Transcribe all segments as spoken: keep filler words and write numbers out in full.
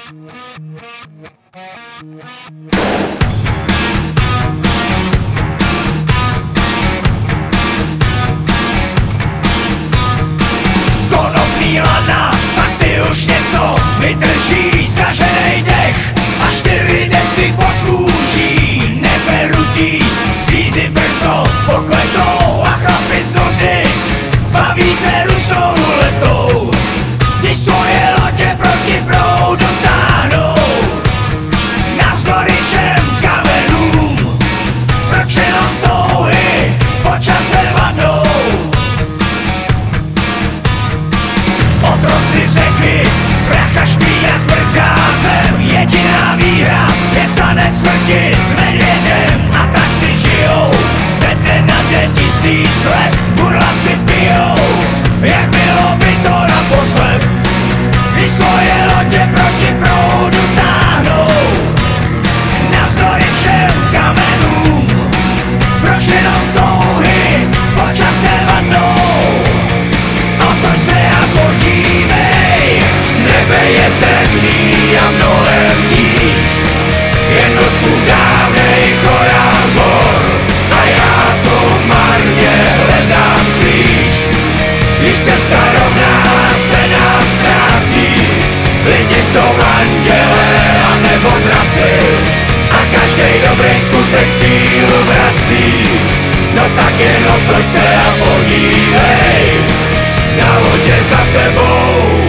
Konopný lana, tak ty už něco vydrží zkaženej dech a čtyři deci pod kůží. Nebe rudý, přízy brzo pokletou a chlapi z nudy baví se rusou ruletou. Když svoje lodě proti proudu táhnou navzdory všem kamenům, proč jenom touhy po čase vadnou? Otroci řeky, prach a špína, tvrdá zem. Jediná víra je tanec smrti s medvědem. A tak si žijou ze dne na den tisíc let. Burlaci pijou, jak bylo by to naposled. Když svoje lodě proti proudu táhnou navzdory všem kamenům, proč jenom touhy po čase vadnou? Otoč se a podívej, nebe je temný a mnohem níž, jen vlků dávnej chorál zhor. A já to marně hledám skrýž, když cesta rovná se nám ztrácí. Lidi jsou andělé a nebo draci a každej dobrý skutek sílu vrací. No tak jen otoč se a podívej, na lodě za tebou.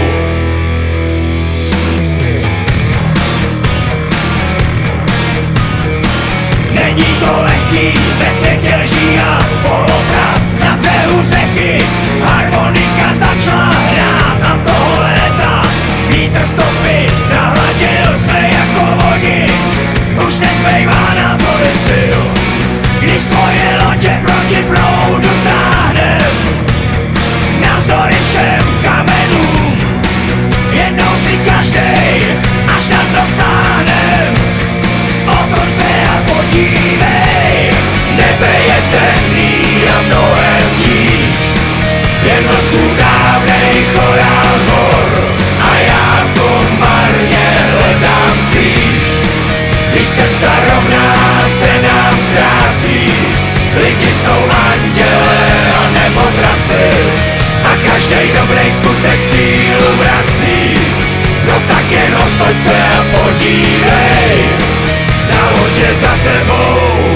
Není to lehký, ve světě lží a polopravd. Na břehu řeky harmonika začala hrát a toho léta vítr stopy zahladil jsme jako voni. Už nezbývá nám tolik sil, když svoje lodě proti proudu táhnem navzdory všem kamenům. Jednou si každej až na dno sáhnem. Otoč se a podívej, nebe je temný a mnohem níž, jen vlků dávnej chorál zhor. A já to marně hledám skrýž, když cesta rovná se nám ztrácí. Lidi jsou andělé a nebo draci a každej dobrý skutek sílu vrací. No tak jen otoč se a podívej, na lodě za tebou.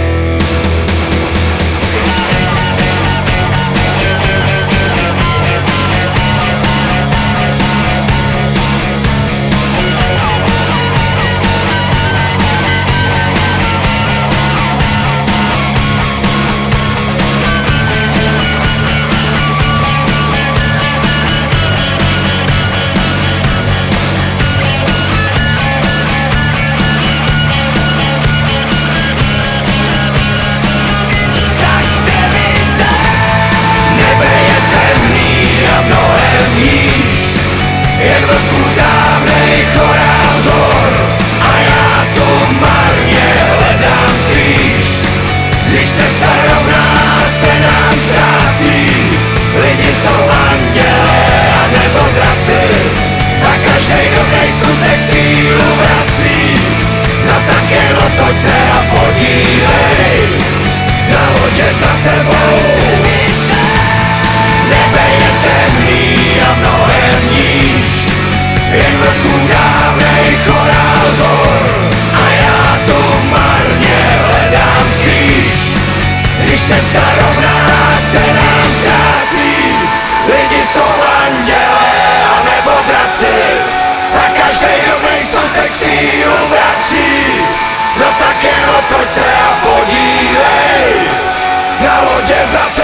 Jen vlků dávnej chorál zhor a já tu marně hledám skrýž, když cesta rovná se nám ztrácí. Lidi jsou andělé a nebo draci a každej dobrý skutek sílu vrací. No tak jen otoč se a podívej, na lodě za tebou. Nebe je temný a mnohem níž, jen vlků dávnej chorál zhor a já tu marně hledám skrýž, když cesta rovná se nám ztrácí. Lidi jsou andělé a nebo draci a každej dobrý skutek sílu vrací. No tak jen otoč se a podívej, na lodě za tebou.